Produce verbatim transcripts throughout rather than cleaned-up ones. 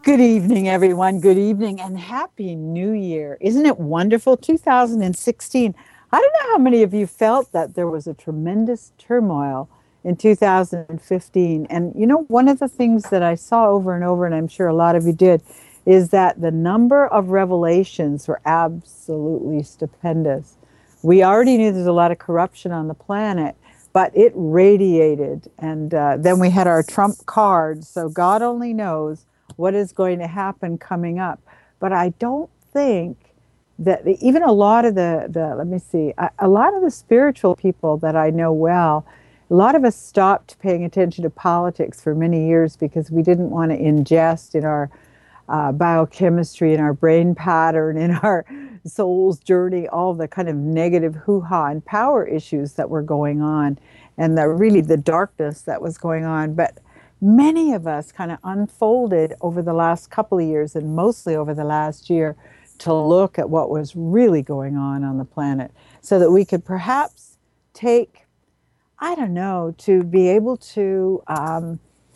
Good evening, everyone. Good evening and Happy New Year. Isn't it wonderful? two thousand sixteen. I don't know how many of you felt that there was a tremendous turmoil in two thousand fifteen. And you know, one of the things that I saw over and over, and I'm sure a lot of you did, is that the number of revelations were absolutely stupendous. We already knew there's a lot of corruption on the planet, but it radiated. And uh, then we had our Trump card. So God only knows what is going to happen coming up. But I don't think that the, even a lot of the, the let me see, a, a lot of the spiritual people that I know well, a lot of us stopped paying attention to politics for many years because we didn't want to ingest in our uh, biochemistry, in our brain pattern, in our soul's journey, all the kind of negative hoo-ha and power issues that were going on, and the really the darkness that was going on. But many of us kind of unfolded over the last couple of years, and mostly over the last year, to look at what was really going on on the planet so that we could perhaps take, I don't know, to be able to um,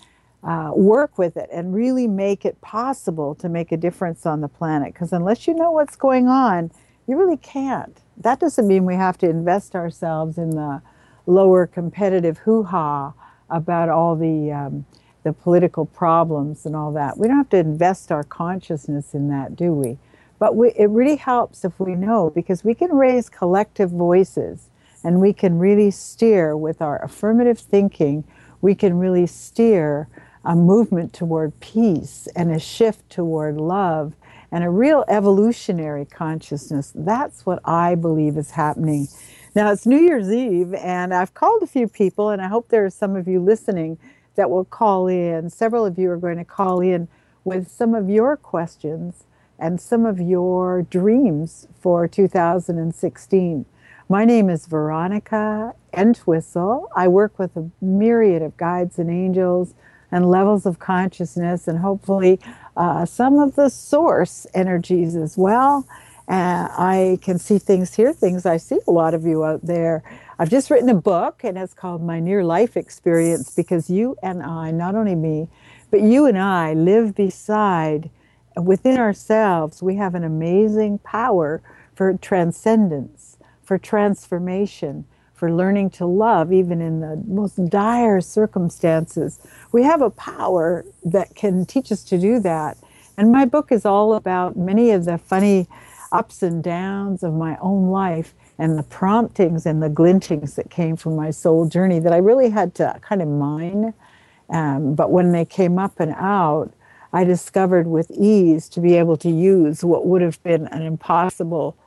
uh, work with it and really make it possible to make a difference on the planet. Because unless you know what's going on, you really can't. That doesn't mean we have to invest ourselves in the lower competitive hoo-ha about all the um, the political problems and all that. We don't have to invest our consciousness in that, do we? But we, it really helps if we know, because we can raise collective voices and we can really steer with our affirmative thinking. We can really steer a movement toward peace and a shift toward love and a real evolutionary consciousness. That's what I believe is happening. Now, it's New Year's Eve, and I've called a few people, and I hope there are some of you listening that will call in. Several of you are going to call in with some of your questions and some of your dreams for two thousand sixteen. My name is Veronica Entwistle. I work with a myriad of guides and angels and levels of consciousness, and hopefully uh, some of the source energies as well. Uh, I can see things, hear things. I see a lot of you out there. I've just written a book, and it's called My Near Life Experience, because you and I, not only me, but you and I live beside, within ourselves, we have an amazing power for transcendence, for transformation, for learning to love, even in the most dire circumstances. We have a power that can teach us to do that. And my book is all about many of the funny ups and downs of my own life and the promptings and the glintings that came from my soul journey that I really had to kind of mine. Um, but when they came up and out, I discovered with ease to be able to use what would have been an impossible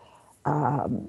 um,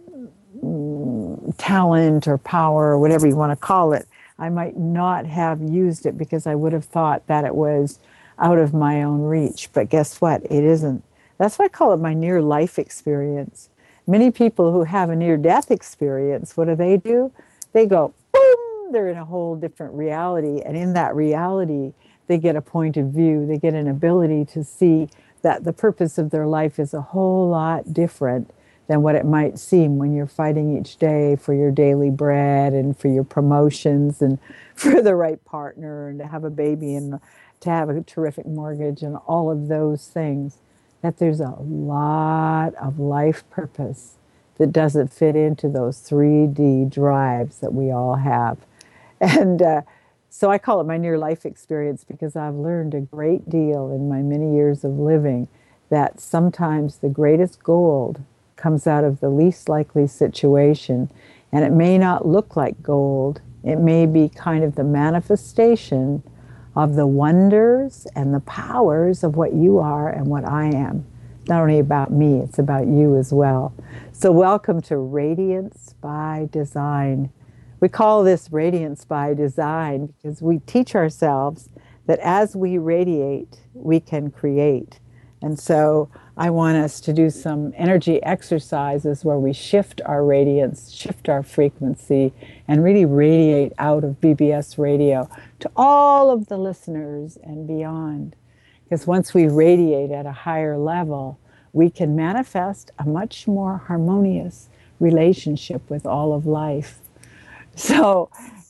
talent or power or whatever you want to call it. I might not have used it because I would have thought that it was out of my own reach. But guess what? It isn't. That's why I call it my near life experience. Many people who have a near death experience, what do they do? They go, boom, they're in a whole different reality. And in that reality, they get a point of view. They get an ability to see that the purpose of their life is a whole lot different than what it might seem when you're fighting each day for your daily bread and for your promotions and for the right partner and to have a baby and to have a terrific mortgage and all of those things. That there's a lot of life purpose that doesn't fit into those three D drives that we all have. And uh, so I call it my near life experience because I've learned a great deal in my many years of living that sometimes the greatest gold comes out of the least likely situation. And it may not look like gold. It may be kind of the manifestation of the wonders and the powers of what you are and what I am. Not only about me, it's about you as well. So welcome to Radiance by Design. We call this Radiance by Design because we teach ourselves that as we radiate, we can create. And so I want us to do some energy exercises where we shift our radiance, shift our frequency, and really radiate out of B B S radio to all of the listeners and beyond. Because once we radiate at a higher level, we can manifest a much more harmonious relationship with all of life. So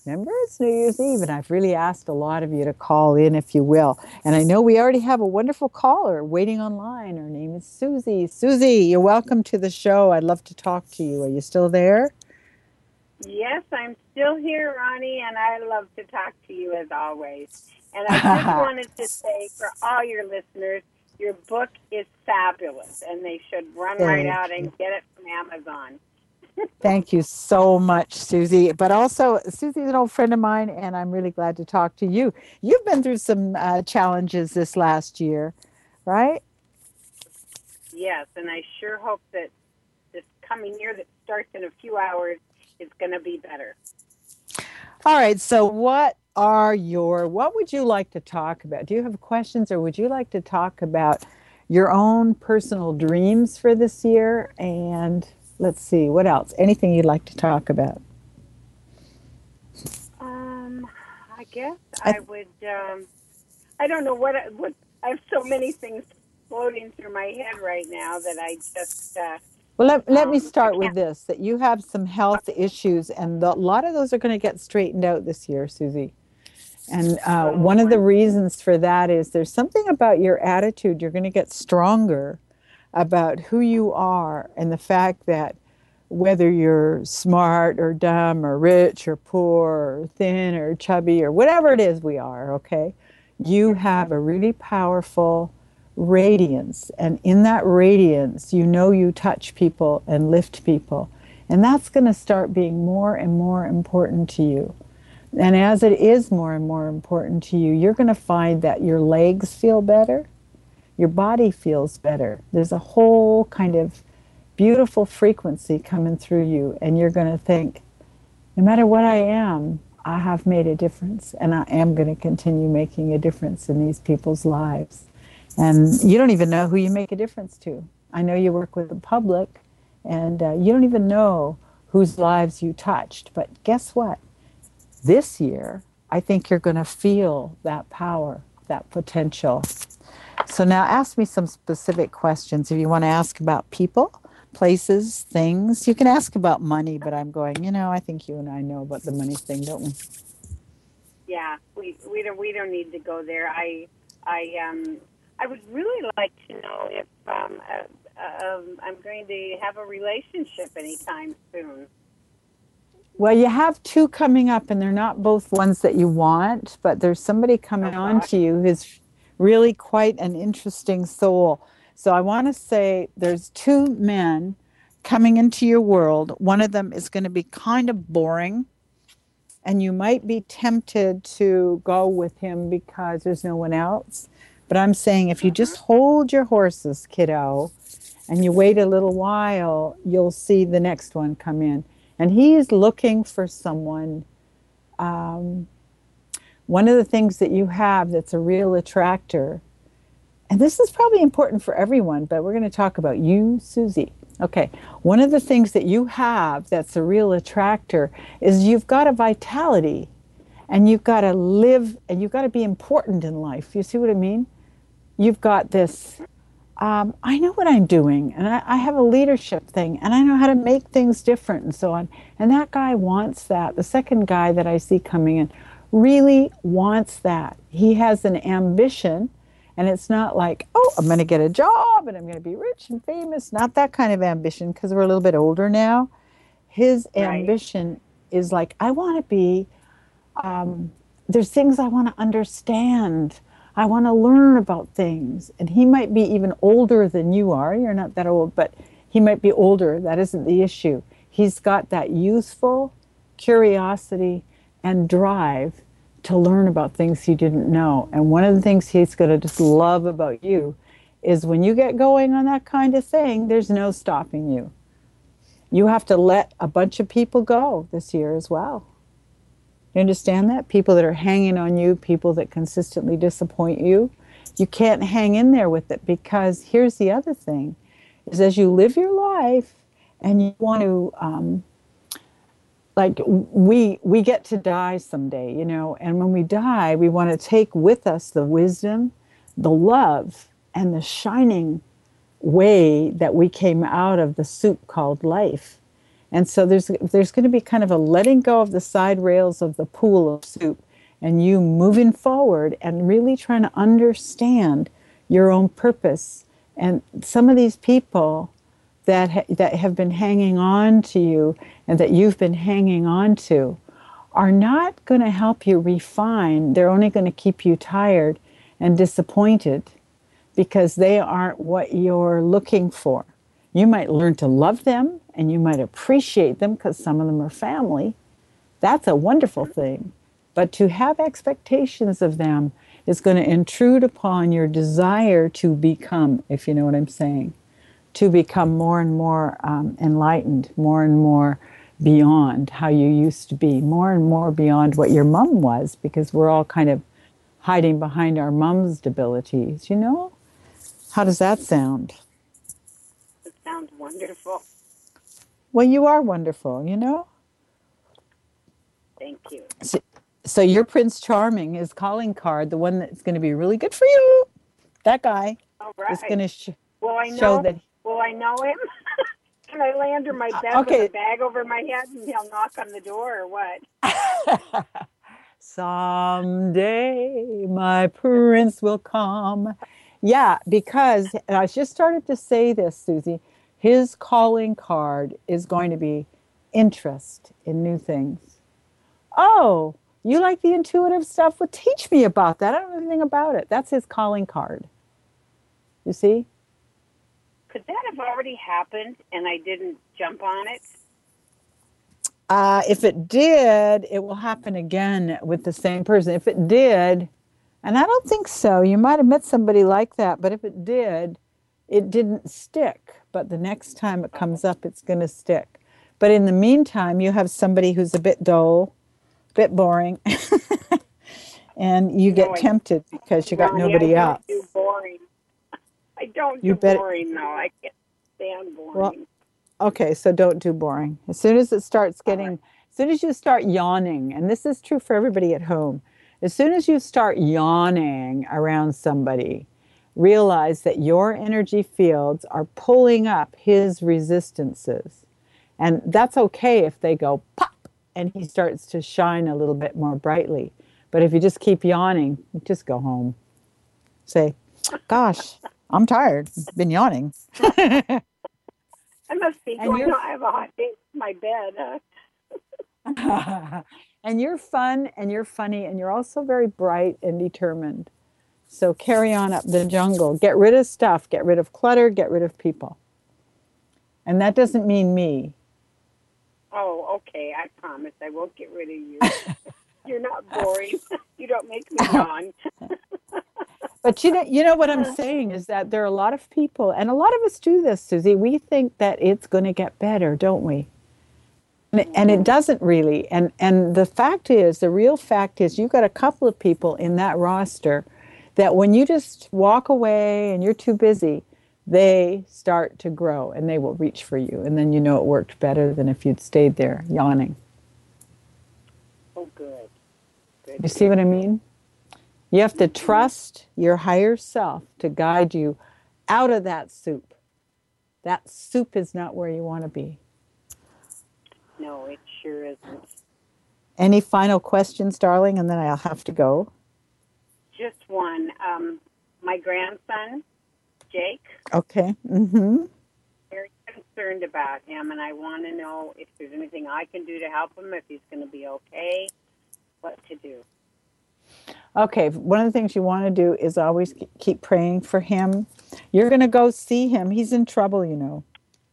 Remember, it's New Year's Eve, and I've really asked a lot of you to call in, if you will. And I know we already have a wonderful caller waiting online. Her name is Susie. Susie, you're welcome to the show. I'd love to talk to you. Are you still there? Yes, I'm still here, Ronnie, and I love to talk to you as always. And I just wanted to say for all your listeners, your book is fabulous, and they should run Thank right out you. and get it from Amazon. Thank you so much, Susie. But also, Susie's an old friend of mine, and I'm really glad to talk to you. You've been through some uh, challenges this last year, right? Yes, and I sure hope that this coming year that starts in a few hours is going to be better. All right. So, what are your, what would you like to talk about? Do you have questions, or would you like to talk about your own personal dreams for this year? And let's see, what else? Anything you'd like to talk about? Um, I guess I, I would. Um, I don't know what. I- What I have so many things floating through my head right now that I just. Uh, well, let, let um, me I start with can't. this, that you have some health issues, and the, a lot of those are going to get straightened out this year, Susie. And uh, Oh, one of the wonderful. reasons for that is there's something about your attitude. You're going to get stronger about who you are, and the fact that whether you're smart or dumb or rich or poor or thin or chubby or whatever it is we are, okay, you have a really powerful radiance. And in that radiance, you know you touch people and lift people. And that's going to start being more and more important to you. And as it is more and more important to you, you're going to find that your legs feel better, your body feels better. There's a whole kind of beautiful frequency coming through you, and you're going to think, no matter what I am, I have made a difference, and I am going to continue making a difference in these people's lives. And you don't even know who you make a difference to. I know you work with the public, and uh, you don't even know whose lives you touched. But guess what? This year, I think you're going to feel that power, that potential. So now ask me some specific questions. If you want to ask about people, places, things, you can ask about money, but I'm going, you know, I think you and I know about the money thing, don't we? Yeah, we we don't we don't need to go there. I I um I would really like to know if um uh, um I'm going to have a relationship anytime soon. Well, you have two coming up, and they're not both ones that you want, but there's somebody coming Oh on God. to you who's really quite an interesting soul. So I want to say there's two men coming into your world. One of them is going to be kind of boring, and you might be tempted to go with him because there's no one else. But I'm saying if you Mm-hmm. just hold your horses, kiddo, and you wait a little while, you'll see the next one come in. And he's looking for someone. Um, one of the things that you have that's a real attractor, and this is probably important for everyone, but we're going to talk about you, Susie. Okay, one of the things that you have that's a real attractor is you've got a vitality, and you've got to live, and you've got to be important in life. You see what I mean? You've got this, um, I know what I'm doing, and I, I have a leadership thing, and I know how to make things different and so on. And that guy wants that. The second guy that I see coming in really wants that. He has an ambition, and it's not like, oh, I'm going to get a job and I'm going to be rich and famous. Not that kind of ambition, because we're a little bit older now. His Right. ambition is like, I want to be, um, there's things I want to understand. I want to learn about things. And he might be even older than you are. You're not that old, but he might be older. That isn't the issue. He's got that youthful curiosity and drive to learn about things he didn't know. And one of the things he's going to just love about you is when you get going on that kind of thing, there's no stopping you. You have to let a bunch of people go this year as well. You understand that? People that are hanging on you, people that consistently disappoint you. You can't hang in there with it, because here's the other thing, is as you live your life and you want to, um, like we, we get to die someday, you know, and when we die, we want to take with us the wisdom, the love, and the shining way that we came out of the soup called life. And so there's there's going to be kind of a letting go of the side rails of the pool of soup, and you moving forward and really trying to understand your own purpose. And some of these people that ha- that have been hanging on to you and that you've been hanging on to are not going to help you refine. They're only going to keep you tired and disappointed because they aren't what you're looking for. You might learn to love them and you might appreciate them because some of them are family. That's a wonderful thing. But to have expectations of them is going to intrude upon your desire to become, if you know what I'm saying, to become more and more um, enlightened, more and more beyond how you used to be, more and more beyond what your mom was, because we're all kind of hiding behind our mom's debilities, you know? How does that sound? It sounds wonderful. Well, you are wonderful, you know? Thank you. So, so your Prince Charming is calling card, the one that's going to be really good for you. That guy All right. is going to sh- Will I know? show that. Will I know him? Can I lay under my bed Okay. with a bag over my head and he'll knock on the door or what? Someday my prince will come. Yeah, because and I just started to say this, Susie. His calling card is going to be interest in new things. Oh, you like the intuitive stuff? Well, teach me about that. I don't know anything about it. That's his calling card. You see? Could that have already happened and I didn't jump on it? Uh, if it did, it will happen again with the same person. If it did, and I don't think so, you might have met somebody like that, but if it did, it didn't stick. But the next time it comes up, it's going to stick. But in the meantime, you have somebody who's a bit dull, a bit boring, and you get No, I- tempted because you got Ronnie, nobody I else. don't do boring. I don't You do bet- boring, no. I can't stand boring. Well, Okay, so don't do boring. As soon as it starts getting, right. as soon as you start yawning, and this is true for everybody at home, as soon as you start yawning around somebody, realize that your energy fields are pulling up his resistances. And that's okay if they go pop and he starts to shine a little bit more brightly. But if you just keep yawning, just go home. Say, gosh, I'm tired. Been yawning. I must be And going, you're- no, I have a hot date in my bed. Huh? And you're fun and you're funny and you're also very bright and determined. So carry on up the jungle. Get rid of stuff. Get rid of clutter. Get rid of people. And that doesn't mean me. Oh, okay. I promise I won't get rid of you. You're not boring. You don't make me yawn. But you know, you know what I'm saying is that there are a lot of people, and a lot of us do this, Susie. We think that it's going to get better, don't we? And it, and it doesn't really. And and the fact is, the real fact is, you've got a couple of people in that roster that when you just walk away and you're too busy, they start to grow and they will reach for you. And then you know it worked better than if you'd stayed there yawning. Oh, good. Good. You see what I mean? You have to trust your higher self to guide you out of that soup. That soup is not where you want to be. No, it sure isn't. Any final questions, darling? And then I'll have to go. Just one. Um, my grandson, Jake, Okay. Mm-hmm. very concerned about him, and I want to know if there's anything I can do to help him, if he's going to be okay, what to do. Okay. One of the things you want to do is always keep praying for him. You're going to go see him. He's in trouble, you know.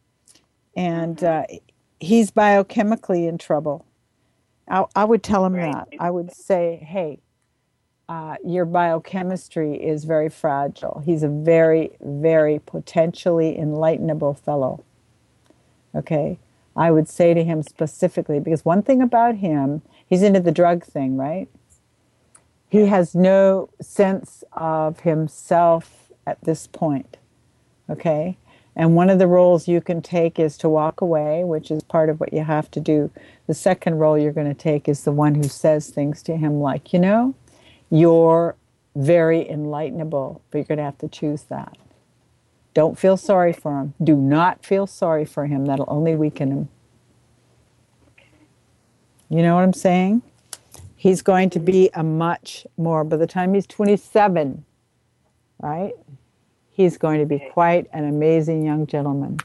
And uh, he's biochemically in trouble. I, I would tell him Right. that. I would say, hey, uh, your biochemistry is very fragile. He's a very, very potentially enlightenable fellow. Okay? I would say to him specifically, because one thing about him, he's into the drug thing, right? He has no sense of himself at this point. Okay? And one of the roles you can take is to walk away, which is part of what you have to do. The second role you're going to take is the one who says things to him like, you know, you're very enlightenable, but you're going to have to choose that. Don't feel sorry for him. Do not feel sorry for him. That'll only weaken him. You know what I'm saying? He's going to be a much more, by the time he's twenty-seven, right? He's going to be Okay. quite an amazing young gentleman.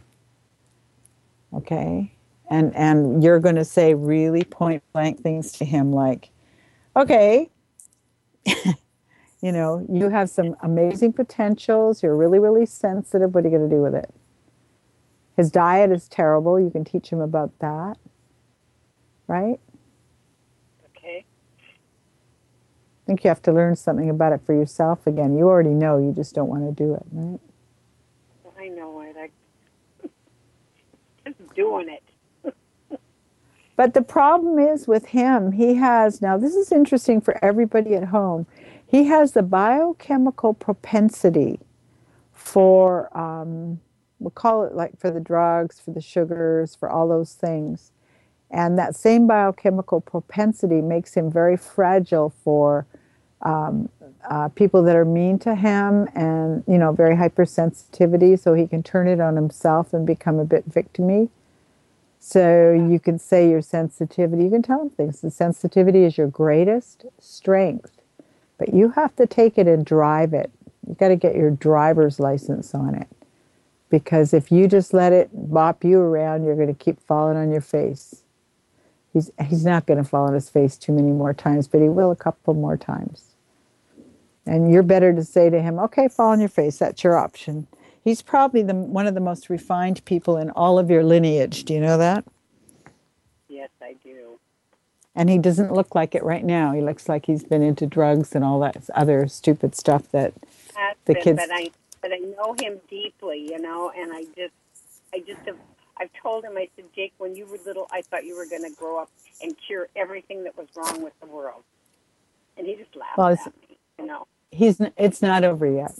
Okay? And and you're going to say really point blank things to him like, okay, you know, you have some amazing potentials. You're really, really sensitive. What are you going to do with it? His diet is terrible. You can teach him about that. Right? Okay. I think you have to learn something about it for yourself again. You already know, you just don't want to do it, right? I know it. I just doing it. But the problem is with him, he has, now this is interesting for everybody at home, he has the biochemical propensity for, um, we'll call it like for the drugs, for the sugars, for all those things. And that same biochemical propensity makes him very fragile for um, uh, people that are mean to him and, you know, very hypersensitivity, so he can turn it on himself and become a bit victimy. So you can say your sensitivity, you can tell him things. The sensitivity is your greatest strength, but you have to take it and drive it. You've got to get your driver's license on it. Because if you just let it bop you around, you're going to keep falling on your face. He's, he's not going to fall on his face too many more times, but he will a couple more times. And you're better to say to him, okay, fall on your face. That's your option. He's probably the, one of the most refined people in all of your lineage. Do you know that? Yes, I do. And he doesn't look like it right now. He looks like he's been into drugs and all that other stupid stuff that Has the been, kids... But I, but I know him deeply, you know, and I just, I just have, I've told him, I said, Jake, when you were little, I thought you were going to grow up and cure everything that was wrong with the world. And he just laughed well, at me, you know. He's, it's not over yet.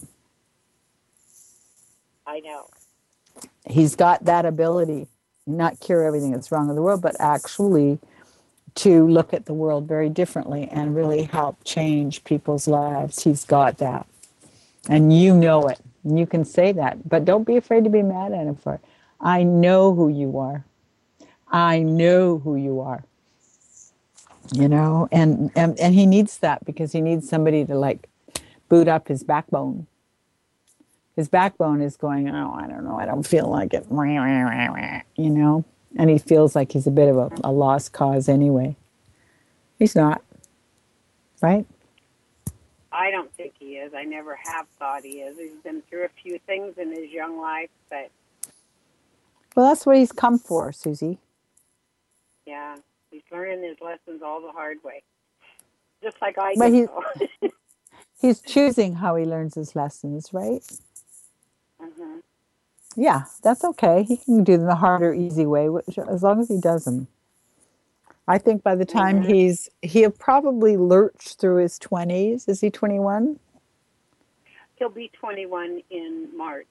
I know. He's got that ability, not cure everything that's wrong in the world, but actually to look at the world very differently and really help change people's lives. He's got that. And you know it. You can say that, but don't be afraid to be mad at him for it. I know who you are. I know who you are. You know, and, and, and he needs that because he needs somebody to like boot up his backbone. His backbone is going, oh, I don't know, I don't feel like it, you know? And he feels like he's a bit of a, a lost cause anyway. He's not, right? I don't think he is. I never have thought he is. He's been through a few things in his young life, but... Well, that's what he's come for, Susie. Yeah, he's learning his lessons all the hard way. Just like I but did. He's, he's choosing how he learns his lessons, right? Mm-hmm. Yeah, that's okay. He can do them the hard or easy way, which, as long as he does them. I think by the time Mm-hmm. he's, he'll probably lurch through his twenties. Is he twenty-one? He'll be twenty-one in March.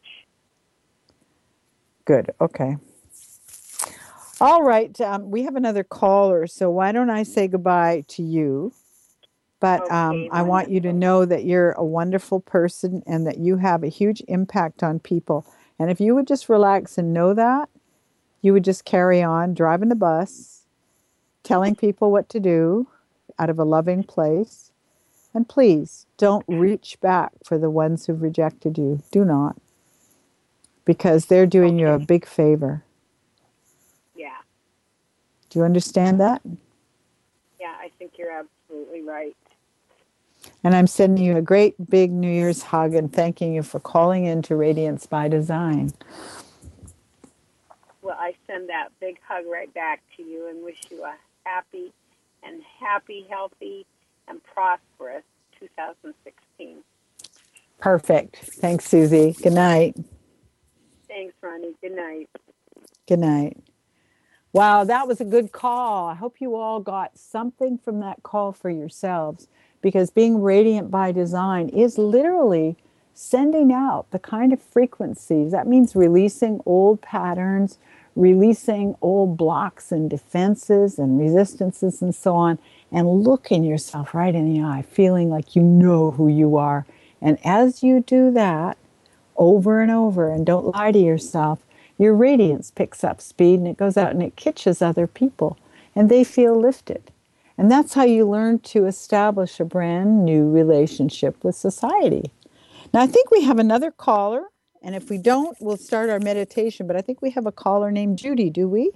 Good, okay. All right, um, we have another caller, so why don't I say goodbye to you? But um, Okay, I want you to know that you're a wonderful person and that you have a huge impact on people. And if you would just relax and know that, you would just carry on driving the bus, telling people what to do out of a loving place. And please don't reach back for the ones who've rejected you. Do not. Because they're doing you a big favor. Yeah. Do you understand that? Yeah, I think you're absolutely right. And I'm sending you a great big New Year's hug and thanking you for calling in to Radiance by Design. Well, I send that big hug right back to you and wish you a happy and happy, healthy, and prosperous two thousand sixteen. Perfect. Thanks, Susie. Good night. Thanks, Ronnie. Good night. Good night. Wow, that was a good call. I hope you all got something from that call for yourselves, because being radiant by design is literally sending out the kind of frequencies. That means releasing old patterns, releasing old blocks and defenses and resistances and so on, and looking yourself right in the eye, feeling like you know who you are. And as you do that over and over, and don't lie to yourself, your radiance picks up speed and it goes out and it catches other people. and they feel lifted. And that's how you learn to establish a brand new relationship with society. Now, I think we have another caller, and if we don't, we'll start our meditation. But I think we have a caller named Judy, do we?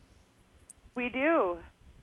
We do.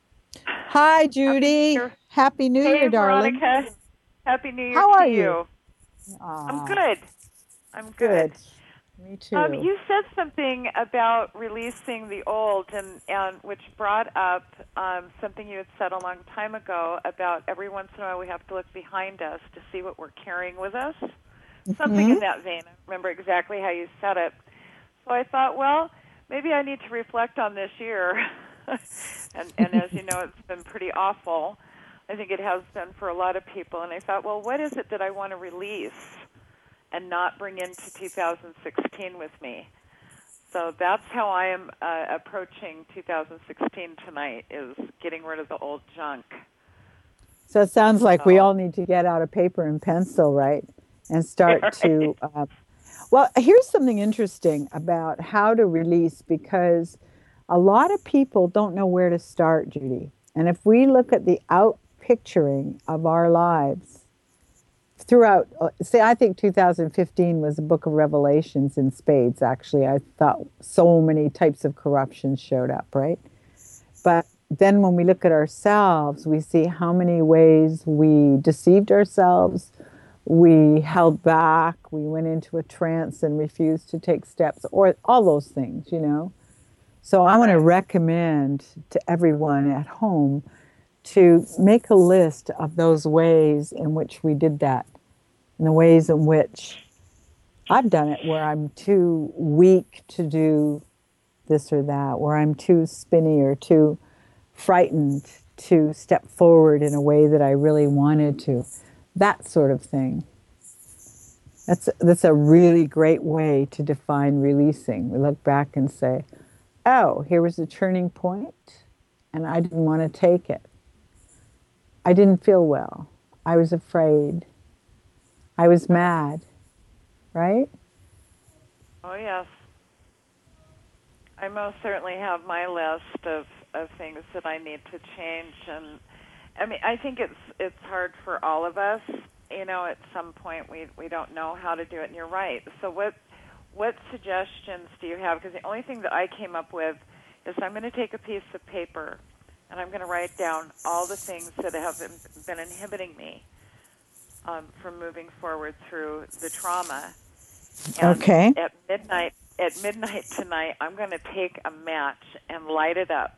Hi, Judy. Happy, Happy New hey, Year, darling. Veronica. Happy New Year How to are you. you? I'm good. I'm good. good. Me too. Um, you said something about releasing the old, and, and which brought up um, something you had said a long time ago about every once in a while we have to look behind us to see what we're carrying with us. Mm-hmm. Something in that vein. I don't remember exactly how you said it. So I thought, well, maybe I need to reflect on this year. and, and as you know, it's been pretty awful. I think it has been for a lot of people. And I thought, well, what is it that I want to release and not bring into two thousand sixteen with me? So that's how I am uh, approaching two thousand sixteen tonight, is getting rid of the old junk. So it sounds like so. we all need to get out a paper and pencil, right? And start right. to, uh, well, here's something interesting about how to release, because a lot of people don't know where to start, Judy. And if we look at the out picturing of our lives throughout, say, I think two thousand fifteen was a book of revelations in spades, actually. I thought so many types of corruption showed up, right? But then when we look at ourselves, we see how many ways we deceived ourselves, we held back, we went into a trance and refused to take steps, or all those things, you know? So I want to recommend to everyone at home to make a list of those ways in which we did that, and the ways in which I've done it where I'm too weak to do this or that, where I'm too spinny or too frightened to step forward in a way that I really wanted to. That sort of thing. That's, that's a really great way to define releasing. We look back and say, oh, here was a turning point, and I didn't want to take it. I didn't feel well. I was afraid. I was mad, right? Oh, yes. I most certainly have my list of, of things that I need to change. And I mean, I think it's it's hard for all of us. You know, at some point we, we don't know how to do it, and you're right. So what what suggestions do you have? Because the only thing that I came up with is I'm going to take a piece of paper and I'm going to write down all the things that have been inhibiting me um, from moving forward through the trauma. And okay. At midnight, at midnight tonight, I'm going to take a match and light it up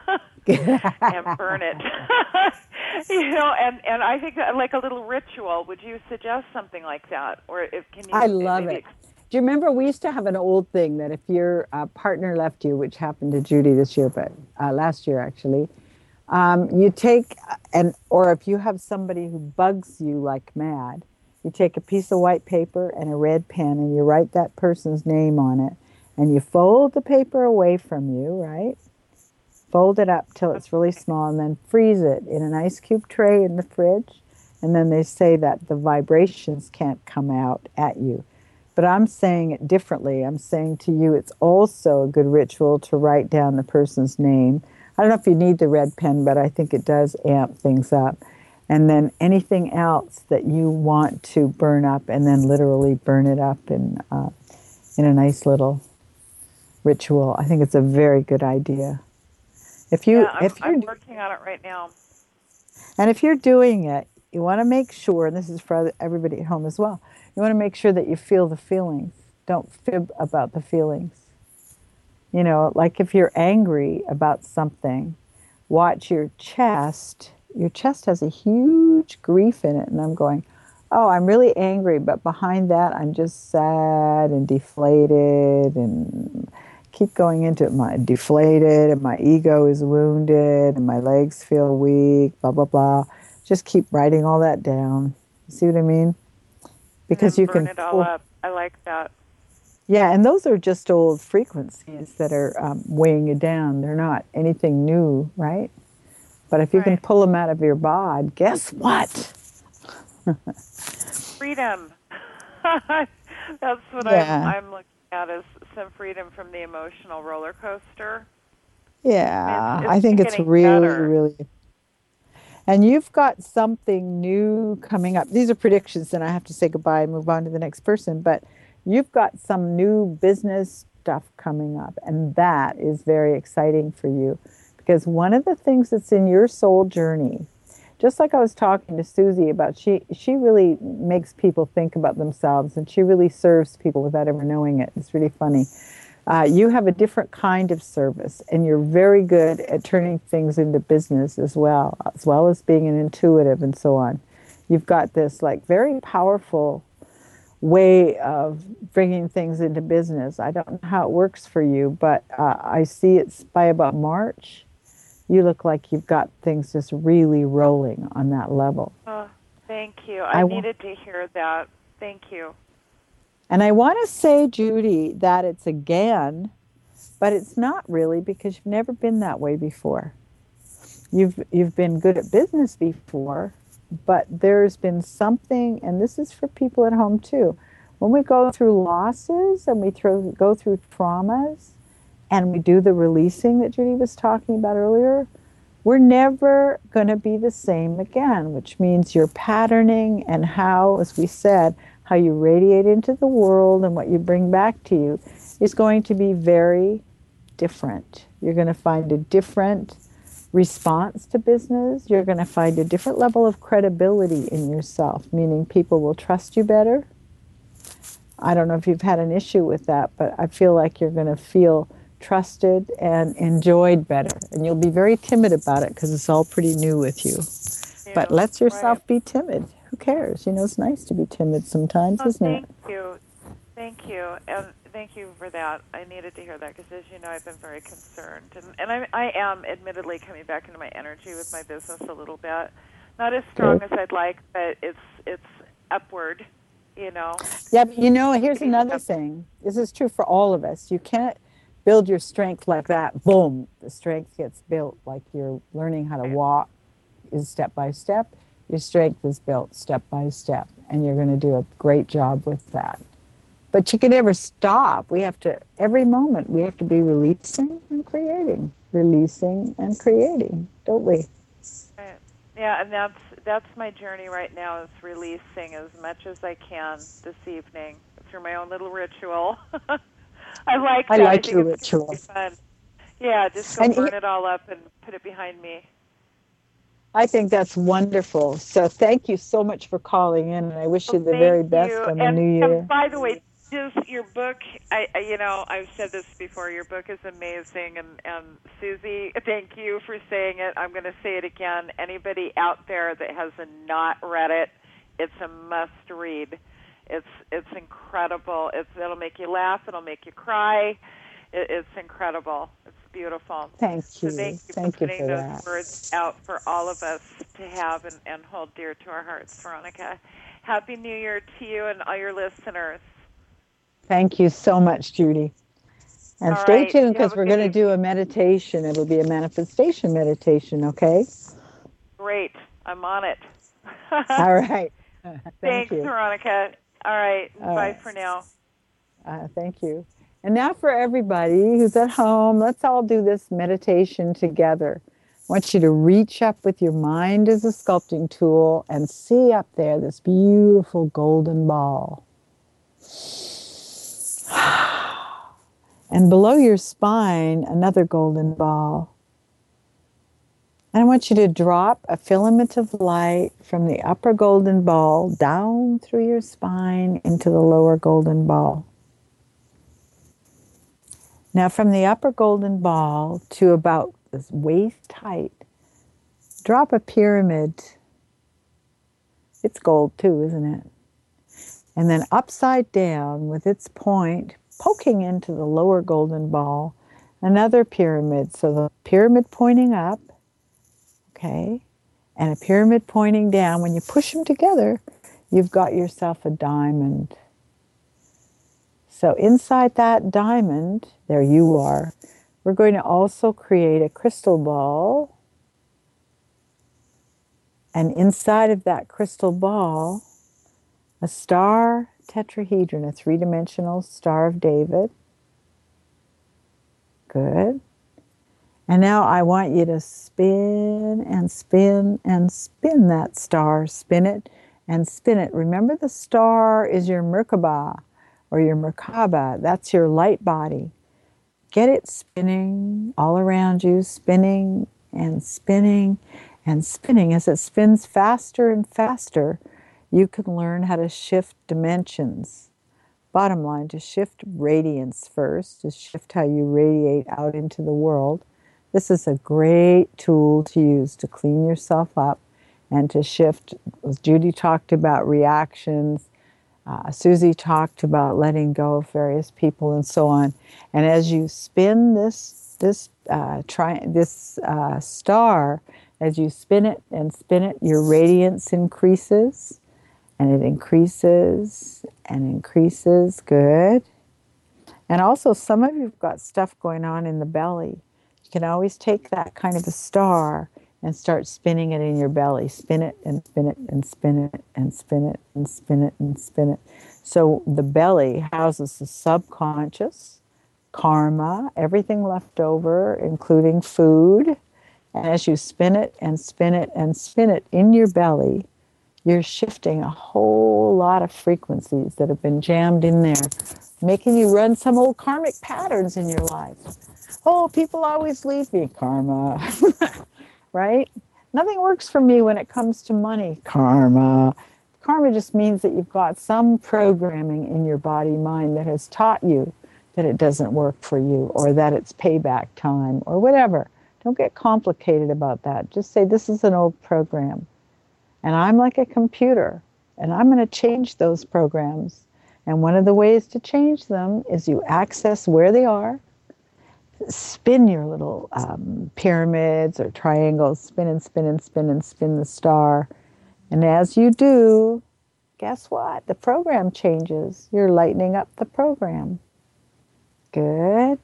and burn it. you know, and, and I think that, like a little ritual. Would you suggest something like that, or if can you? I love maybe it. Do you remember we used to have an old thing that if your uh, partner left you, which happened to Judy this year, but uh, last year actually, um, you take, and or if you have somebody who bugs you like mad, you take a piece of white paper and a red pen and you write that person's name on it, and you fold the paper away from you, right? Fold it up till it's really small and then freeze it in an ice cube tray in the fridge. And then they say that the vibrations can't come out at you. But I'm saying it differently. I'm saying to you, it's also a good ritual to write down the person's name. I don't know if you need the red pen, but I think it does amp things up. And then anything else that you want to burn up, and then literally burn it up in, uh, in a nice little ritual. I think it's a very good idea. If you, yeah, I'm, if you're, I'm working on it right now. And if you're doing it, you want to make sure, and this is for everybody at home as well, you want to make sure that you feel the feelings. Don't fib about the feelings. You know, like if you're angry about something, watch your chest. Your chest has a huge grief in it. And I'm going, oh, I'm really angry. But behind that, I'm just sad and deflated and keep going into it. My deflated and my ego is wounded and my legs feel weak, blah, blah, blah. Just keep writing all that down. You see what I mean? Because you burn can it all up. I like that. Yeah, and those are just old frequencies that are um, weighing you down. They're not anything new, right? But if you right. can pull them out of your bod, guess what? Freedom. That's what yeah. I'm, I'm looking at, is some freedom from the emotional roller coaster. Yeah, It's I it's think been it's getting really, better. really. And you've got something new coming up. These are predictions, and I have to say goodbye and move on to the next person. But you've got some new business stuff coming up, and that is very exciting for you because one of the things that's in your soul journey, just like I was talking to Susie about, she she really makes people think about themselves, and she really serves people without ever knowing it. It's really funny. Uh, you have a different kind of service, and you're very good at turning things into business as well, as well as being an intuitive and so on. You've got this like very powerful way of bringing things into business. I don't know how it works for you, but uh, I see it's by about March. You look like you've got things just really rolling on that level. Oh, thank you. I I w- needed to hear that. Thank you. and I want to say, Judy, that it's again, but it's not really because you've never been that way before. You've you've been good at business before, but there's been something, and this is for people at home too. When we go through losses and we throw, go through traumas and we do the releasing that Judy was talking about earlier, we're never going to be the same again, which means your patterning and how, as we said, how you radiate into the world and what you bring back to you is going to be very different. You're going to find a different response to business. You're going to find a different level of credibility in yourself, meaning people will trust you better. I don't know if you've had an issue with that, but I feel like you're going to feel trusted and enjoyed better. And you'll be very timid about it because it's all pretty new with you. But You. let Right. yourself be timid. Who cares? You know, it's nice to be timid sometimes, Oh, isn't it? thank you. Thank you. And thank you for that. I needed to hear that because, as you know, I've been very concerned. And, and I, I am admittedly coming back into my energy with my business a little bit. Not as strong Good. as I'd like, but it's it's upward, you know. Yeah, but you know, here's Speeding another up. thing. This is true for all of us. You can't build your strength like that. Boom. The strength gets built like you're learning how to walk is step by step. Your strength is built step by step. And you're going to do a great job with that. But you can never stop. We have to, every moment, we have to be releasing and creating, releasing and creating, don't we? Right. Yeah, and that's that's my journey right now is releasing as much as I can this evening through my own little ritual. I like I that. I like think your it's going to be rituals. fun. Yeah, just go And burn it all up and put it behind me. I think that's wonderful. So thank you so much for calling in, and I wish Well, you the thank very best you. on the And new and year. by the way, just your book. I, I you know I've said this before. Your book is amazing, and and Susie, thank you for saying it. I'm going to say it again. Anybody out there that has not read it, it's a must read. It's it's incredible. It's it'll make you laugh. It'll make you cry. It, it's incredible. It's beautiful. Thank So you. thank you for Thank you putting for those that. words out for all of us to have and, and hold dear to our hearts, Veronica. Happy New Year to you and all your listeners. Thank you so much, Judy. And All stay right. tuned You have because a we're good going to do evening. a meditation. It'll be a manifestation meditation, okay? Great. I'm on it. All right. Thank Thanks, you. Veronica. All right. All Bye right. for now. Uh, thank you. And now for everybody who's at home, let's all do this meditation together. I want you to reach up with your mind as a sculpting tool and see up there this beautiful golden ball. And below your spine, another golden ball. And I want you to drop a filament of light from the upper golden ball down through your spine into the lower golden ball. Now from the upper golden ball to about this waist height, drop a pyramid. It's gold too, isn't it? And then upside down with its point poking into the lower golden ball, another pyramid. So the pyramid pointing up, okay, and a pyramid pointing down. When you push them together, you've got yourself a diamond. So inside that diamond, there you are. We're going to also create a crystal ball. And inside of that crystal ball, a star tetrahedron, a three-dimensional Star of David. Good. And now I want you to spin and spin and spin that star. Spin it and spin it. Remember, the star is your Merkaba or your Merkaba. That's your light body. Get it spinning all around you, spinning and spinning and spinning. As it spins faster and faster, you can learn how to shift dimensions. Bottom line, to shift radiance first, to shift how you radiate out into the world. This is a great tool to use to clean yourself up and to shift. Judy talked about reactions. Uh, Susie talked about letting go of various people and so on. And as you spin this this uh, tri- this uh, star, as you spin it and spin it, your radiance increases, and it increases and increases. Good. And also, some of you've got stuff going on in the belly. You can always take that kind of a star and start spinning it in your belly. Spin it and spin it and spin it and spin it and spin it and spin it. So the belly houses the subconscious, karma, everything left over, including food. And as you spin it and spin it and spin it in your belly, you're shifting a whole lot of frequencies that have been jammed in there, making you run some old karmic patterns in your life. Oh, people always leave me. Karma. Right? Nothing works for me when it comes to money. Karma. Karma just means that you've got some programming in your body mind that has taught you that it doesn't work for you, or that it's payback time, or whatever. Don't get complicated about that. Just say, this is an old program. And I'm like a computer, and I'm going to change those programs. And one of the ways to change them is you access where they are, spin your little um, pyramids or triangles, spin and spin and spin and spin the star. And as you do, guess what? The program changes. You're lightening up the program. Good.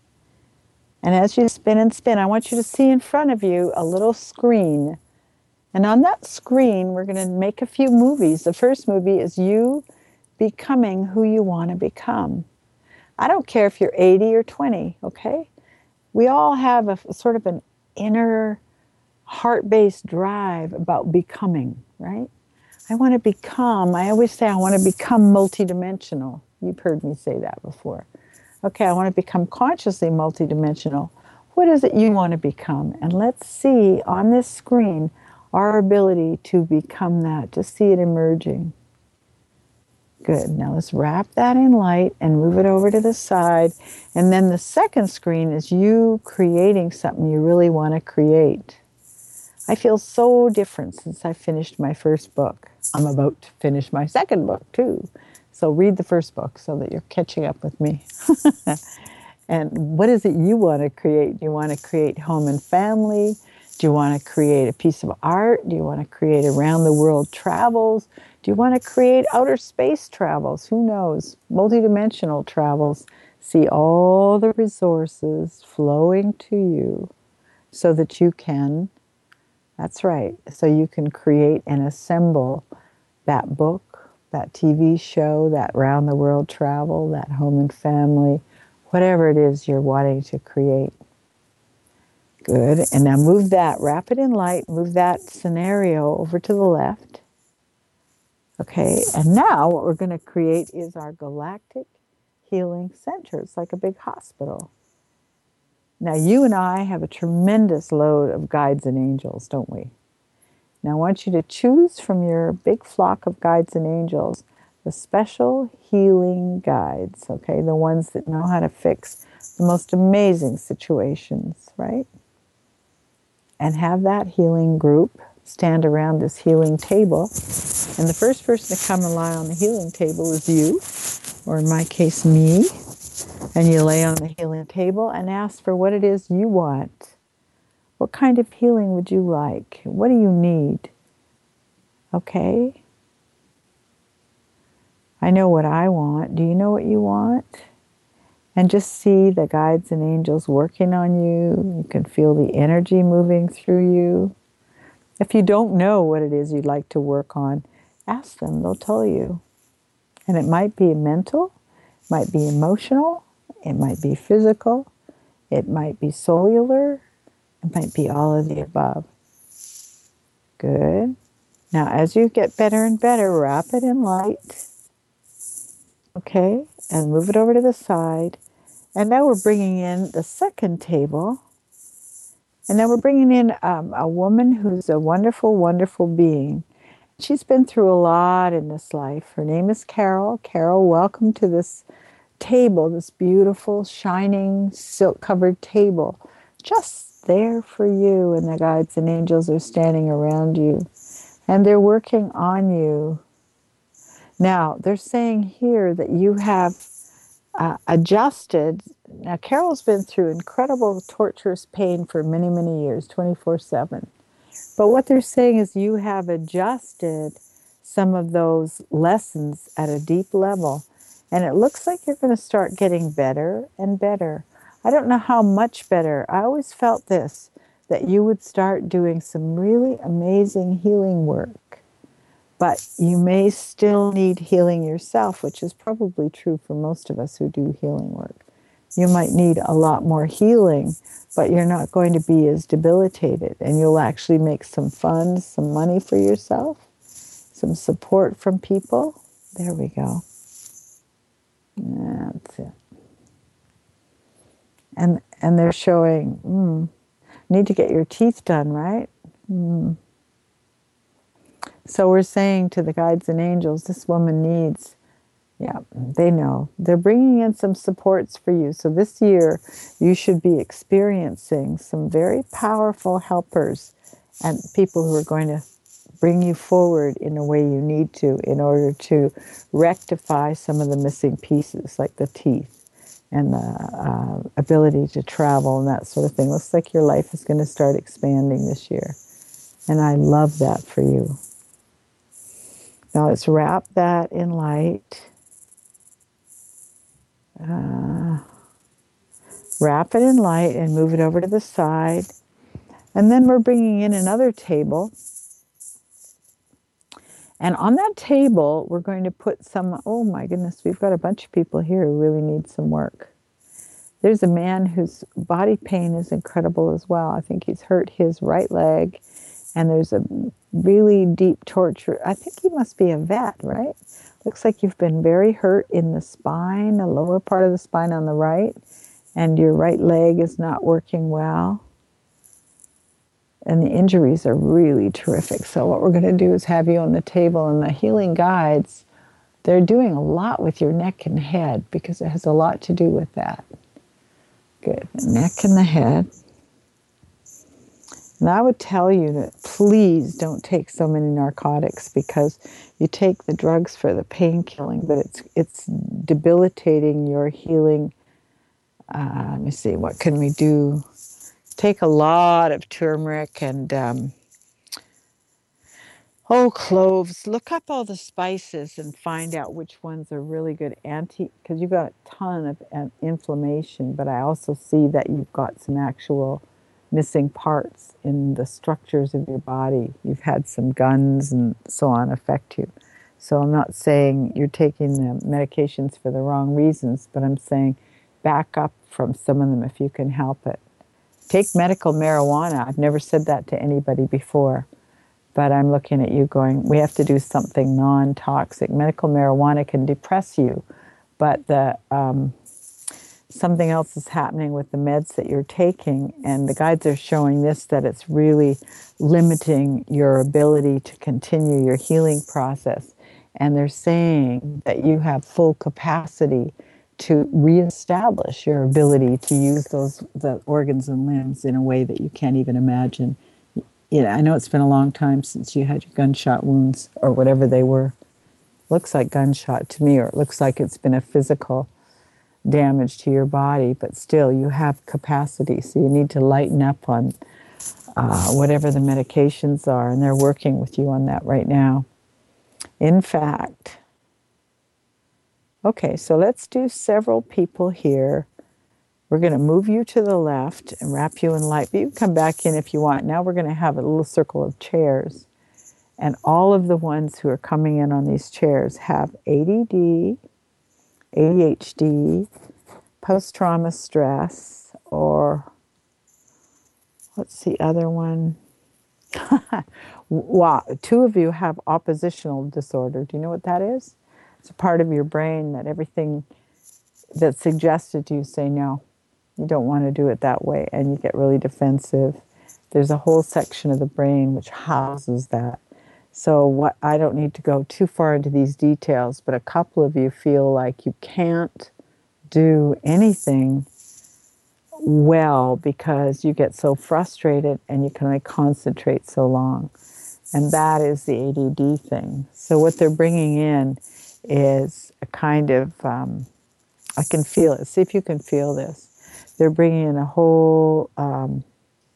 And as you spin and spin, I want you to see in front of you a little screen. And on that screen, we're going to make a few movies. The first movie is you becoming who you want to become. I don't care if you're eighty or twenty, okay? We all have a sort of an inner heart-based drive about becoming, right? I want to become, I always say I want to become multidimensional. You've heard me say that before. Okay, I want to become consciously multidimensional. What is it you want to become? And let's see on this screen our ability to become that, to see it emerging. Good. Now let's wrap that in light and move it over to the side. And then the second screen is you creating something you really want to create. I feel so different since I finished my first book. I'm about to finish my second book too. So read the first book so that you're catching up with me. And what is it you want to create? Do you want to create home and family? Do you want to create a piece of art? Do you want to create around the world travels? Do you want to create outer space travels? Who knows? Multidimensional travels. See all the resources flowing to you so that you can, that's right, so you can create and assemble that book, that T V show, that round the world travel, that home and family, whatever it is you're wanting to create. Good. And now move that, wrap it in light, move that scenario over to the left. Okay, and now what we're going to create is our galactic healing center. It's like a big hospital. Now you and I have a tremendous load of guides and angels, don't we? Now I want you to choose from your big flock of guides and angels the special healing guides, okay? The ones that know how to fix the most amazing situations, right? And have that healing group stand around this healing table. And the first person to come and lie on the healing table is you, or in my case, me. And you lay on the healing table and ask for what it is you want. What kind of healing would you like? What do you need? Okay? I know what I want. Do you know what you want? And just see the guides and angels working on you. You can feel the energy moving through you. If you don't know what it is you'd like to work on, ask them. They'll tell you. And it might be mental, it might be emotional, it might be physical, it might be cellular, It might be all of the above. Good. Now, as you get better and better, wrap it in light. Okay, and move it over to the side. And now we're bringing in the second table. And now we're bringing in um, a woman who's a wonderful, wonderful being. She's been through a lot in this life. Her name is Carol. Carol, welcome to this table, this beautiful, shining, silk-covered table. Just there for you, and the guides and angels are standing around you. And they're working on you. Now, they're saying here that you have uh, adjusted. Now, Carol's been through incredible, torturous pain for many, many years, twenty-four seven. But what they're saying is you have adjusted some of those lessons at a deep level. And it looks like you're going to start getting better and better. I don't know how much better. I always felt this, that you would start doing some really amazing healing work. But you may still need healing yourself, which is probably true for most of us who do healing work. You might need a lot more healing, but you're not going to be as debilitated. And you'll actually make some funds, some money for yourself, some support from people. There we go. That's it. And and they're showing, mm, need to get your teeth done, right? Mm. So we're saying to the guides and angels, this woman needs, yeah, they know. They're bringing in some supports for you. So this year, you should be experiencing some very powerful helpers and people who are going to bring you forward in a way you need to in order to rectify some of the missing pieces, like the teeth and the uh, ability to travel and that sort of thing. Looks like your life is going to start expanding this year. And I love that for you. Now let's wrap that in light. Uh, wrap it in light and move it over to the side. And then we're bringing in another table. And on that table, we're going to put some, oh my goodness, we've got a bunch of people here who really need some work. There's a man whose body pain is incredible as well. I think he's hurt his right leg. And there's a really deep torture. I think he must be a vet, right? Looks like you've been very hurt in the spine, the lower part of the spine on the right, and your right leg is not working well. And the injuries are really terrific. So what we're going to do is have you on the table, and the healing guides, they're doing a lot with your neck and head because it has a lot to do with that. Good. The neck and the head. And I would tell you that please don't take so many narcotics, because you take the drugs for the pain killing, but it's it's debilitating your healing. Uh, let me see, what can we do? Take a lot of turmeric and um, oh, cloves. Look up all the spices and find out which ones are really good anti, because you've got a ton of uh, inflammation, but I also see that you've got some actual missing parts in the structures of your body. You've had some guns and so on affect you. So I'm not saying you're taking the medications for the wrong reasons, but I'm saying back up from some of them if you can help it. Take medical marijuana. I've never said that to anybody before, but I'm looking at you going, we have to do something non-toxic. Medical marijuana can depress you, but the um, something else is happening with the meds that you're taking, and the guides are showing this, that it's really limiting your ability to continue your healing process. And they're saying that you have full capacity to reestablish your ability to use those the organs and limbs in a way that you can't even imagine. Yeah, I know it's been a long time since you had your gunshot wounds or whatever they were. Looks like gunshot to me, or it looks like it's been a physical damage to your body, but still you have capacity, so you need to lighten up on uh, whatever the medications are, and they're working with you on that right now. In fact, okay, so let's do several people here. We're going to move you to the left and wrap you in light, but you can come back in if you want. Now we're going to have a little circle of chairs, and all of the ones who are coming in on these chairs have A D D, A D H D, post-trauma stress, or What's the other one? Wow, two of you have oppositional disorder. Do you know what that is? It's a part of your brain that everything that's suggested to you say no. You don't want to do it that way, and you get really defensive. There's a whole section of the brain which houses that. So what I don't need to go too far into these details, but a couple of you feel like you can't do anything well because you get so frustrated and you can only concentrate so long. And that is the A D D thing. So what they're bringing in is a kind of, um, I can feel it. See if you can feel this. They're bringing in a whole um,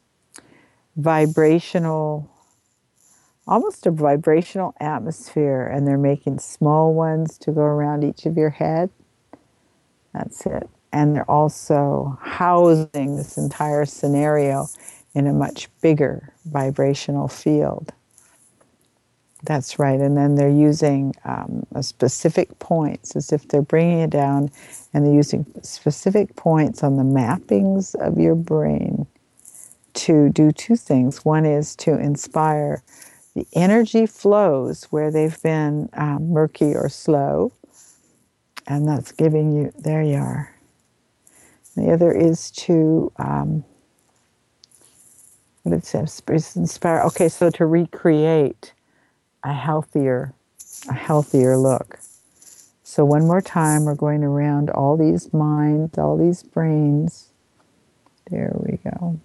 vibrational, almost a vibrational atmosphere, and they're making small ones to go around each of your head. That's it. And they're also housing this entire scenario in a much bigger vibrational field. That's right. And then they're using um, a specific points, as if they're bringing it down, and they're using specific points on the mappings of your brain to do two things. One is to inspire the energy flows where they've been um, murky or slow, and that's giving you, there you are. The other is to, um, what did it say? Inspire. Okay, so to recreate a healthier, a healthier look. So one more time, we're going around all these minds, all these brains. There we go.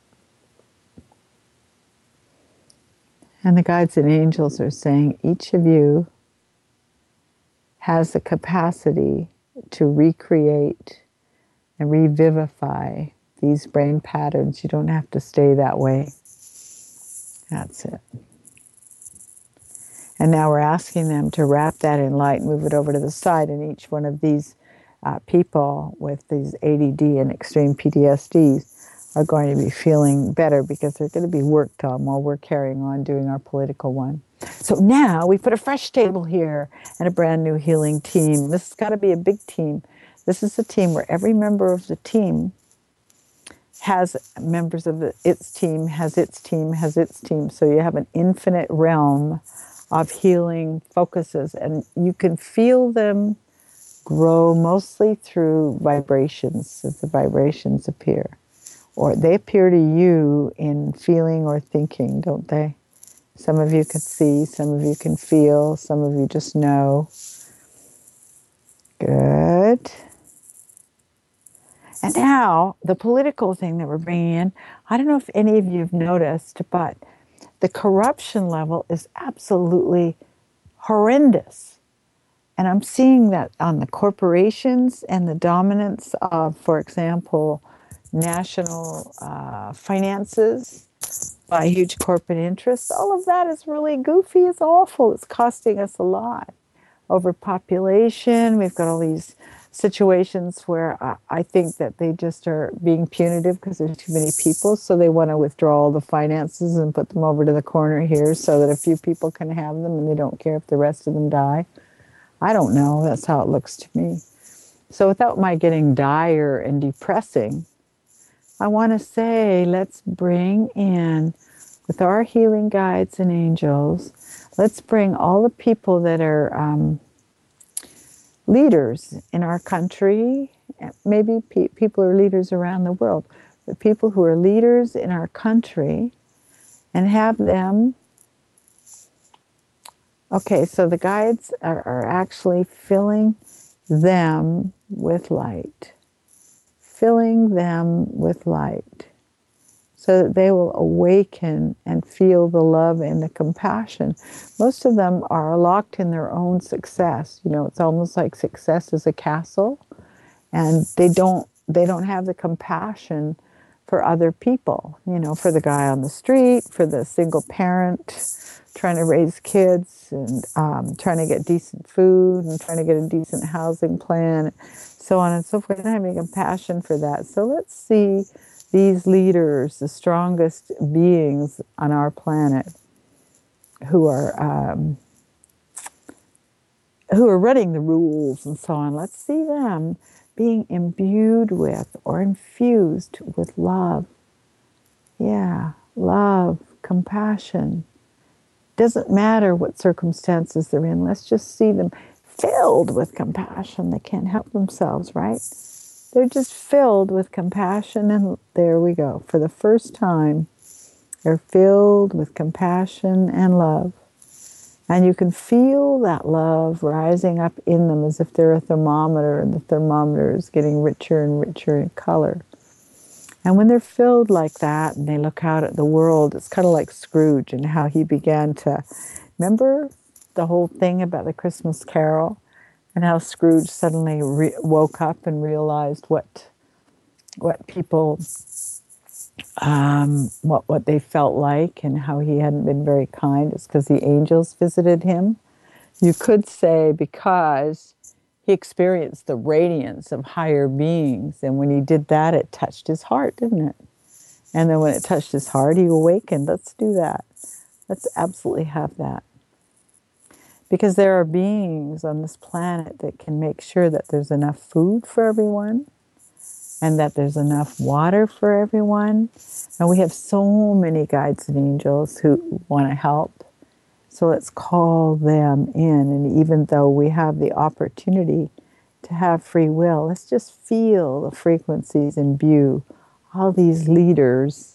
And the guides and angels are saying each of you has the capacity to recreate and revivify these brain patterns. You don't have to stay that way. That's it. And now we're asking them to wrap that in light, move it over to the side, and each one of these uh, people with these A D D and extreme P T S Ds are going to be feeling better because they're going to be worked on while we're carrying on doing our political one. So now we put a fresh table here and a brand new healing team. This has got to be a big team. This is a team where every member of the team has members of the, its team, has its team, has its team. So you have an infinite realm of healing focuses, and you can feel them grow mostly through vibrations as the vibrations appear. Or they appear to you in feeling or thinking, don't they? Some of you can see, some of you can feel, some of you just know. Good. And now, the political thing that we're bringing in, I don't know if any of you have noticed, but the corruption level is absolutely horrendous. And I'm seeing that on the corporations and the dominance of, for example, national uh, finances by huge corporate interests. All of that is really goofy. It's awful. It's costing us a lot. Overpopulation. We've got all these situations where uh, I think that they just are being punitive because there's too many people, so they want to withdraw all the finances and put them over to the corner here so that a few people can have them and they don't care if the rest of them die. I don't know. That's how it looks to me. So without my getting dire and depressing, I want to say let's bring in, with our healing guides and angels, let's bring all the people that are um, leaders in our country, maybe pe- people are leaders around the world, but people who are leaders in our country, and have them, okay, so the guides are, are actually filling them with light, filling them with light, so that they will awaken and feel the love and the compassion. Most of them are locked in their own success. You know, it's almost like success is a castle, and they don't they don't have the compassion for other people. You know, for the guy on the street, for the single parent trying to raise kids and um, trying to get decent food and trying to get a decent housing plan, so on and so forth. They don't have any compassion for that. So let's see these leaders, the strongest beings on our planet, who are um, who are running the rules and so on. Let's see them being imbued with or infused with love. Yeah, love, compassion. Doesn't matter what circumstances they're in. Let's just see them filled with compassion. They can't help themselves, right? They're just filled with compassion, and there we go. For the first time, they're filled with compassion and love. And you can feel that love rising up in them as if they're a thermometer, and the thermometer is getting richer and richer in color. And when they're filled like that and they look out at the world, it's kind of like Scrooge and how he began to, remember the whole thing about the Christmas Carol and how Scrooge suddenly re- woke up and realized what what people, um, what, what they felt like and how he hadn't been very kind. It's because the angels visited him. You could say because he experienced the radiance of higher beings, and when he did that, it touched his heart, didn't it? And then when it touched his heart, he awakened. Let's do that. Let's absolutely have that. Because there are beings on this planet that can make sure that there's enough food for everyone and that there's enough water for everyone. And we have so many guides and angels who want to help. So let's call them in. And even though we have the opportunity to have free will, let's just feel the frequencies imbue all these leaders.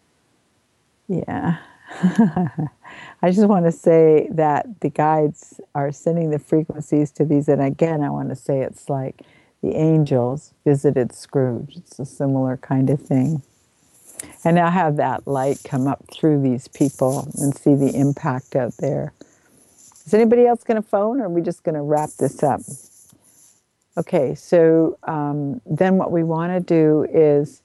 Yeah. I just want to say that the guides are sending the frequencies to these. And again, I want to say it's like the angels visited Scrooge. It's a similar kind of thing. And now have that light come up through these people and see the impact out there. Is anybody else going to phone, or are we just going to wrap this up? Okay, so um, then what we want to do is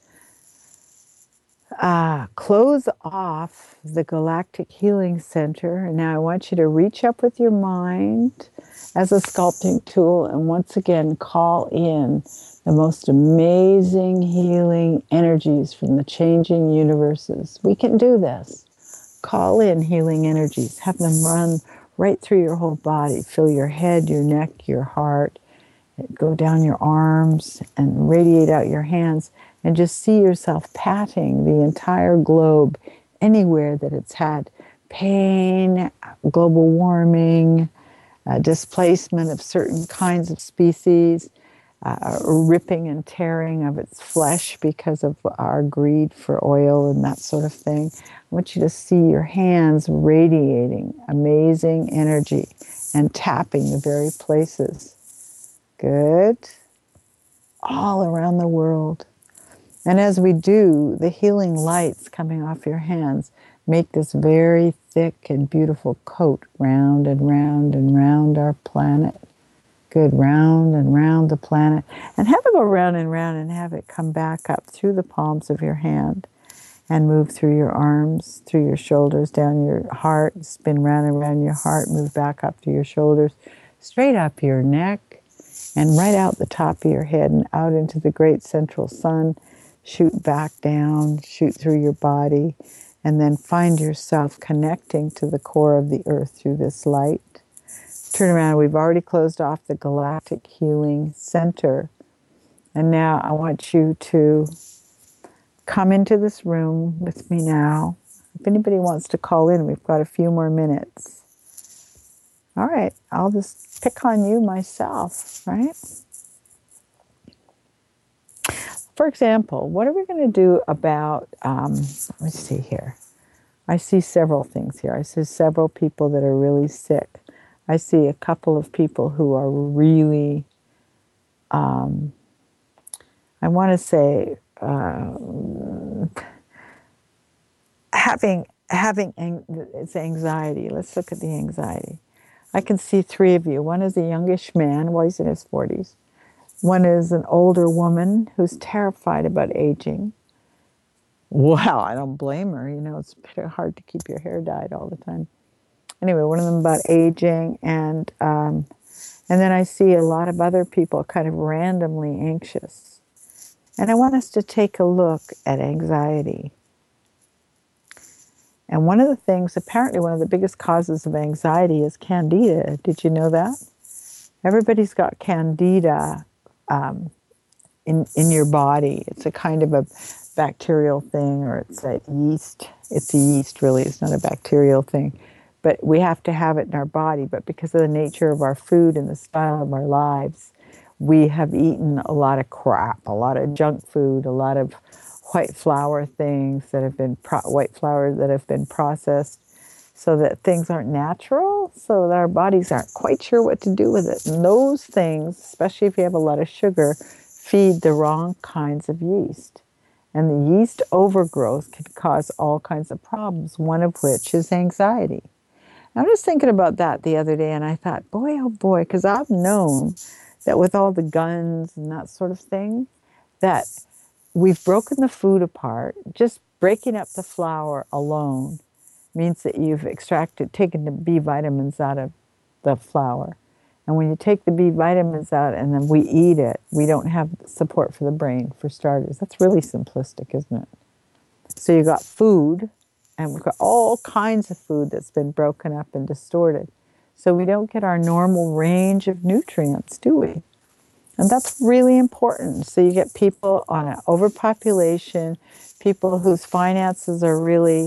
uh, close off the Galactic Healing Center. And now I want you to reach up with your mind as a sculpting tool and once again call in the most amazing healing energies from the changing universes. We can do this. Call in healing energies. Have them run right through your whole body. Fill your head, your neck, your heart. Go down your arms and radiate out your hands. And just see yourself patting the entire globe anywhere that it's had pain, global warming, uh, displacement of certain kinds of species, Uh, ripping and tearing of its flesh because of our greed for oil and that sort of thing. I want you to see your hands radiating amazing energy and tapping the very places. Good. All around the world. And as we do, the healing lights coming off your hands make this very thick and beautiful coat round and round and round our planet. Good, round and round the planet. And have it go round and round and have it come back up through the palms of your hand and move through your arms, through your shoulders, down your heart, spin round and round your heart, move back up to your shoulders, straight up your neck, and right out the top of your head and out into the great central sun. Shoot back down, shoot through your body, and then find yourself connecting to the core of the earth through this light. Turn around. We've already closed off the Galactic Healing Center. And now I want you to come into this room with me now. If anybody wants to call in, we've got a few more minutes. All right. I'll just pick on you myself, right? For example, what are we going to do about, um, let me see here. I see several things here. I see several people that are really sick. I see a couple of people who are really, um, I want to say, uh, having having ang- it's anxiety. Let's look at the anxiety. I can see three of you. One is a youngish man, well, he's in his forties. One is an older woman who's terrified about aging. Well, I don't blame her. You know, it's pretty hard to keep your hair dyed all the time. Anyway, one of them about aging, and um, and then I see a lot of other people kind of randomly anxious. And I want us to take a look at anxiety. And one of the things, apparently one of the biggest causes of anxiety is candida. Did you know that? Everybody's got candida um, in, in your body. It's a kind of a bacterial thing, or it's a yeast. It's a yeast, really. It's not a bacterial thing. But we have to have it in our body. But because of the nature of our food and the style of our lives, we have eaten a lot of crap, a lot of junk food, a lot of white flour things that have been pro- white flour that have been processed, so that things aren't natural, so that our bodies aren't quite sure what to do with it. And those things, especially if you have a lot of sugar, feed the wrong kinds of yeast. And the yeast overgrowth can cause all kinds of problems, one of which is anxiety. I was thinking about that the other day, and I thought, boy, oh boy, because I've known that with all the guns and that sort of thing, that we've broken the food apart. Just breaking up the flour alone means that you've extracted, taken the B vitamins out of the flour. And when you take the B vitamins out and then we eat it, we don't have support for the brain, for starters. That's really simplistic, isn't it? So you got food, and we've got all kinds of food that's been broken up and distorted. So we don't get our normal range of nutrients, do we? And that's really important. So you get people on an overpopulation, people whose finances are really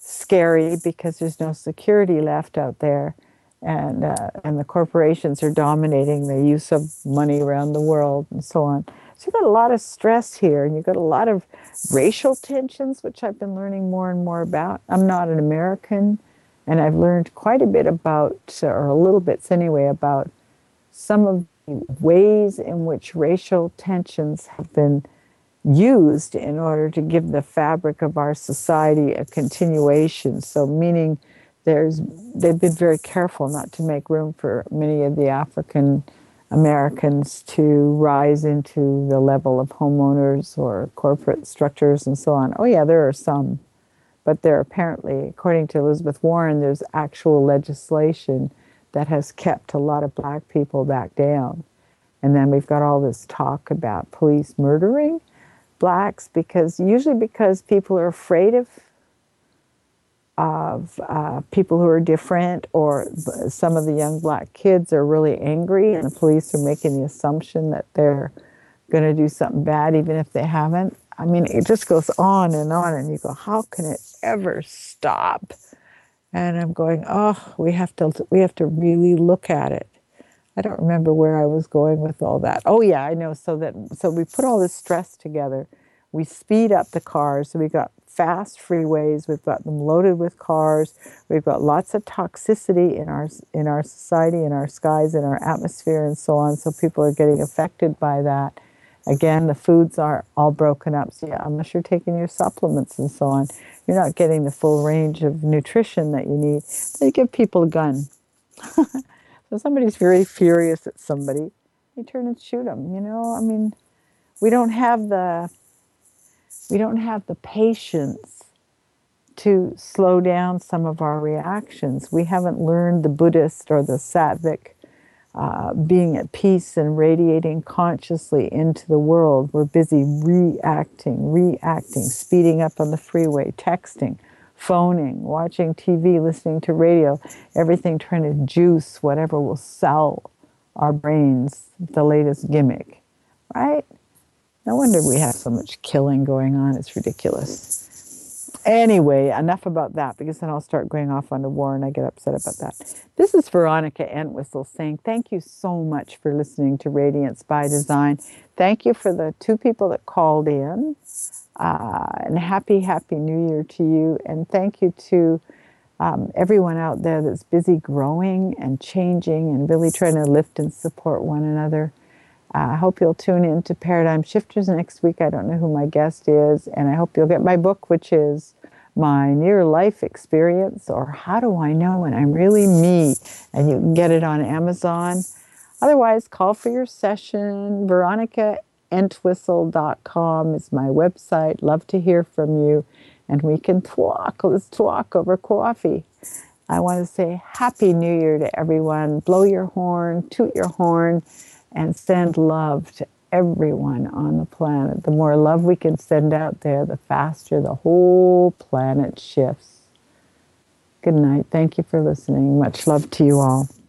scary because there's no security left out there. And, uh, and the corporations are dominating the use of money around the world and so on. So you've got a lot of stress here, and you've got a lot of racial tensions, which I've been learning more and more about. I'm not an American, and I've learned quite a bit about, or a little bits anyway, about some of the ways in which racial tensions have been used in order to give the fabric of our society a continuation. So meaning there's, they've been very careful not to make room for many of the African Americans to rise into the level of homeowners or corporate structures and so on. Oh yeah, there are some, but there apparently, according to Elizabeth Warren, there's actual legislation that has kept a lot of black people back down. And then we've got all this talk about police murdering blacks, because usually because people are afraid of of uh, people who are different, or some of the young black kids are really angry and the police are making the assumption that they're going to do something bad even if they haven't. I mean, it just goes on and on, and you go, how can it ever stop? And I'm going, oh, we have to we have to really look at it. I don't remember where I was going with all that. Oh yeah, I know. So that so we put all this stress together. We speed up the cars. So we got fast freeways. We've got them loaded with cars. We've got lots of toxicity in our in our society, in our skies, in our atmosphere, and so on. So people are getting affected by that. Again, the foods are all broken up. So yeah, unless you're taking your supplements and so on, you're not getting the full range of nutrition that you need. They give people a gun. So somebody's very furious at somebody, you turn and shoot them. You know, I mean, we don't have the we don't have the patience to slow down some of our reactions. We haven't learned the Buddhist or the Sattvic uh, being at peace and radiating consciously into the world. We're busy reacting, reacting, speeding up on the freeway, texting, phoning, watching T V, listening to radio, everything trying to juice whatever will sell our brains, the latest gimmick, right? No wonder we have so much killing going on. It's ridiculous. Anyway, enough about that, because then I'll start going off on the war and I get upset about that. This is Veronica Entwistle saying thank you so much for listening to Radiance by Design. Thank you for the two people that called in. Uh, and happy, happy New Year to you. And thank you to um, everyone out there that's busy growing and changing and really trying to lift and support one another. Uh, I hope you'll tune in to Paradigm Shifters next week. I don't know who my guest is. And I hope you'll get my book, which is My Near Life Experience, or How Do I Know When I'm Really Me? And you can get it on Amazon. Otherwise, call for your session. Veronica Entwistle dot com is my website. Love to hear from you. And we can talk. Let's talk over coffee. I want to say Happy New Year to everyone. Blow your horn, toot your horn, and send love to everyone on the planet. The more love we can send out there, the faster the whole planet shifts. Good night. Thank you for listening. Much love to you all.